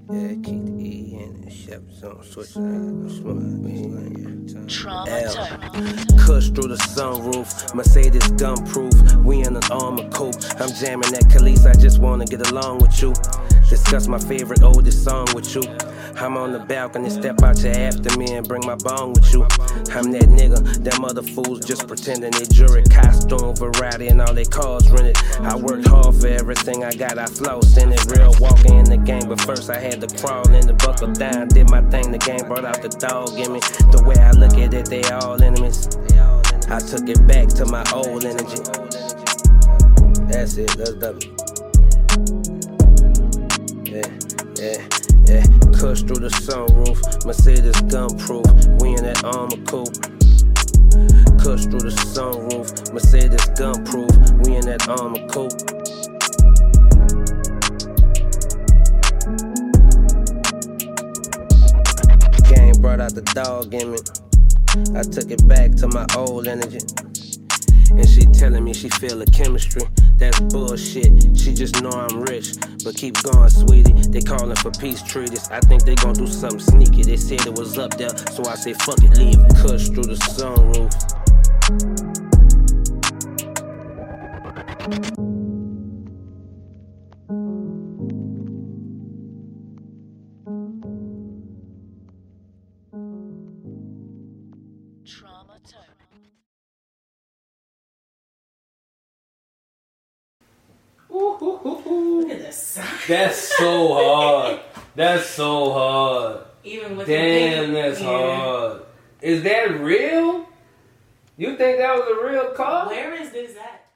Yeah, keep the E in the Chev's on switch. Trauma. Kush through the sunroof, Mercedes gun-proof. We in an armor coupe. I'm jamming at Khalees, I just wanna get along with you. Discuss my favorite oldest song with you. I'm on the balcony, step out you after me and bring my bong with you. I'm that nigga, them other fools just pretending they jury. Costume, variety, and all they cars rented. I worked hard for everything I got, I flossed in it. Real walking in the game, but first I had to crawl in the buckle down. Did my thing, the game brought out the dog in me. The way I look at it, they all enemies. I took it back to my old energy. That's it, that's W. Yeah. Kush through the sunroof, Mercedes gun-proof. We in that armor coupe. Kush through the sunroof, Mercedes gun-proof. We in that armor coupe. Game brought out the dog in me. I took it back to my old energy. And she telling me she feel the chemistry. That's bullshit, she just know I'm rich. But keep going, sweetie, they calling for peace treaties. I think they gon' do something sneaky. They said it was up there, so I say fuck it, leave it. Kush through the sunroof. Trauma Tone. Look at this. That's so hard. That's so hard. Even with Damn, that's hard. Is that real? You think that was a real car? Where is this at?